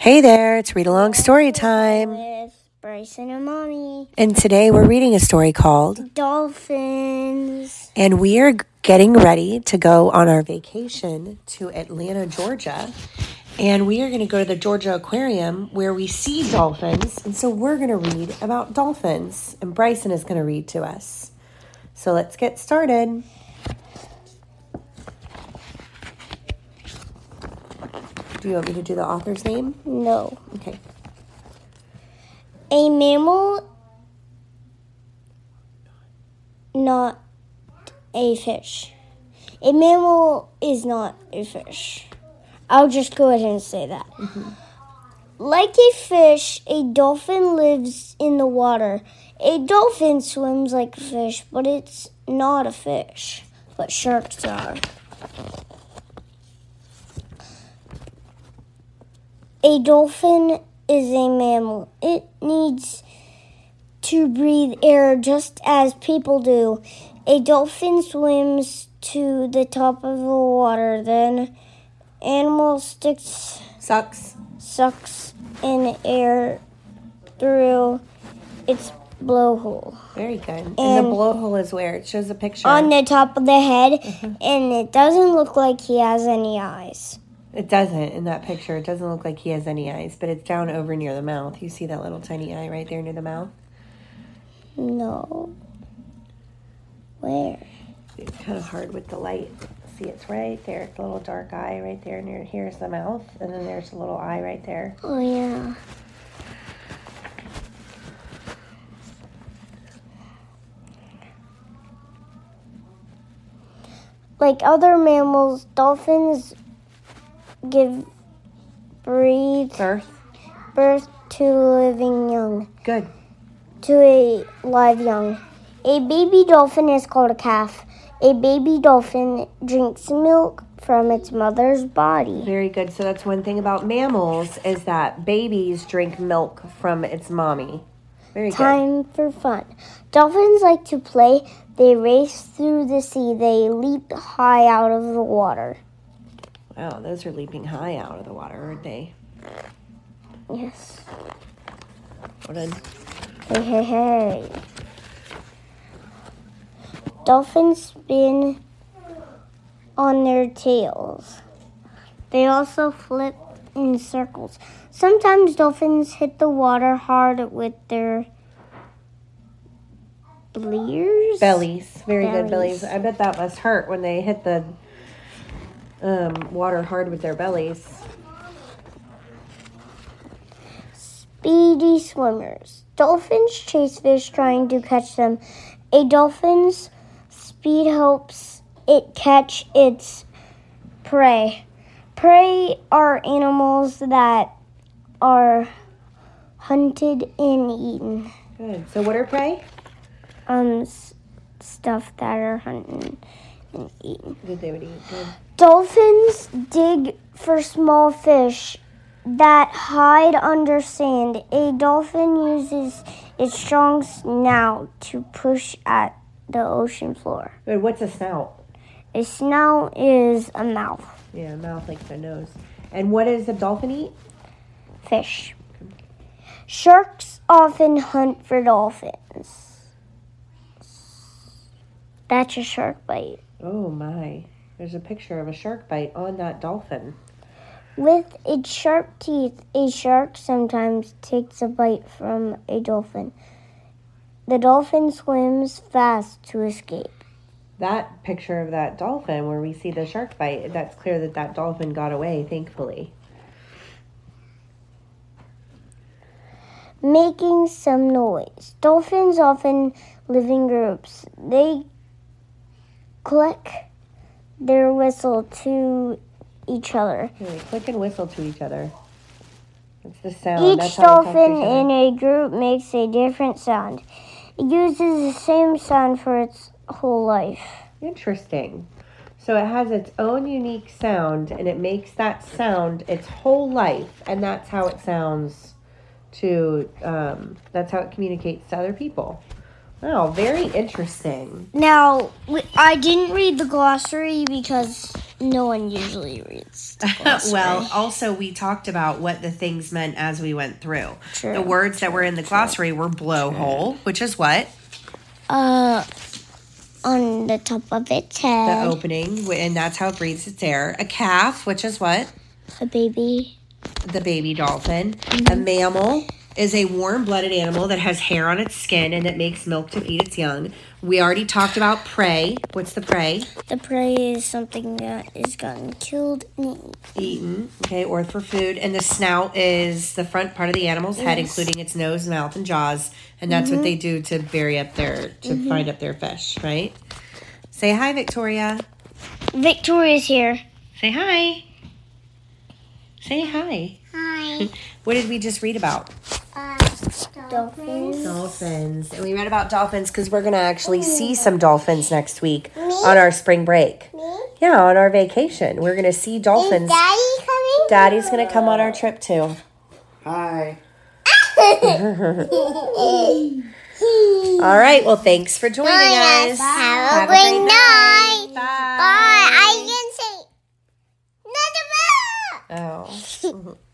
Hey there, it's Read Along Story Time. With Bryson and Mommy. And today we're reading a story called Dolphins. And we are getting ready to go on our vacation to Atlanta, Georgia. And we are going to go to the Georgia Aquarium where we see dolphins. And so we're going to read about dolphins. And Bryson is going to read to us. So let's get started. Do you want me to do the author's name? No. Okay. A mammal, not a fish. A mammal is not a fish. I'll just go ahead and say that. Mm-hmm. Like a fish, a dolphin lives in the water. A dolphin swims like a fish, but it's not a fish. But sharks are. A dolphin is a mammal. It needs to breathe air just as people do. A dolphin swims to the top of the water. Then animal sucks in air through its blowhole. Very good. And the blowhole is where? It shows a picture. On the top of the head, and it doesn't look like he has any eyes. It doesn't in that picture. It doesn't look like he has any eyes, but it's down over near the mouth. You see that little tiny eye right there near the mouth? No. Where? It's kind of hard with the light. See, it's right there. It's a little dark eye right there. Near here's the mouth, and then there's a little eye right there. Oh, yeah. Like other mammals, dolphins give birth to living young. Good. To a live young. A baby dolphin is called a calf. A baby dolphin drinks milk from its mother's body. Very good. So that's one thing about mammals is that babies drink milk from its mommy. Very good. Time for fun. Dolphins like to play. They race through the sea. They leap high out of the water. Wow, those are leaping high out of the water, aren't they? Yes. Hold on. Hey. Dolphins spin on their tails. They also flip in circles. Sometimes dolphins hit the water hard with their bellies. Very good, bellies. I bet that must hurt when they hit the water hard with their bellies. Speedy swimmers. Dolphins chase fish trying to catch them. A dolphin's speed helps it catch its prey. Prey are animals that are hunted and eaten. Good. So what are prey? Stuff that are hunted and eaten. Good, they would eat. Good. Dolphins dig for small fish that hide under sand. A dolphin uses its strong snout to push at the ocean floor. Good. What's a snout? A snout is a mouth. Yeah, a mouth like the nose. And what does a dolphin eat? Fish. Sharks often hunt for dolphins. That's a shark bite. Oh my. There's a picture of a shark bite on that dolphin. With its sharp teeth, a shark sometimes takes a bite from a dolphin. The dolphin swims fast to escape. That picture of that dolphin where we see the shark bite, that's clear that that dolphin got away, thankfully. Making some noise. Dolphins often live in groups. They click their whistle to each other. Yeah, they click and whistle to each other. That's the sound. Each dolphin in a group makes a different sound. It uses the same sound for its whole life. Interesting. So it has its own unique sound, and it makes that sound its whole life, and that's how it sounds to, that's how it communicates to other people. Oh, very interesting. Now, I didn't read the glossary because no one usually reads the glossary. Well, also we talked about what the things meant as we went through. True, The words that were in the glossary were blowhole, which is what? On the top of its head. The opening, and that's how it breathes its air. A calf, which is what? A baby. The baby dolphin. A mammal is a warm-blooded animal that has hair on its skin and that makes milk to feed its young. We already talked about prey. What's the prey? The prey is something that is gotten killed and Eaten, okay, or for food. And the snout is the front part of the animal's head, including its nose, mouth, and jaws. And that's what they do to bury up their, find up their fish, right? Say hi, Victoria. Victoria's here. Say hi. Say hi. Hi. What did we just read about? Dolphins. Dolphins. And we read about dolphins because we're going to actually see some dolphins next week on our spring break. Me? Yeah, on our vacation. We're going to see dolphins. Is Daddy coming? Daddy's going to come on our trip too. Hi. All right. Well, thanks for joining us. Have a great night. Bye. Bye. I can say Oh.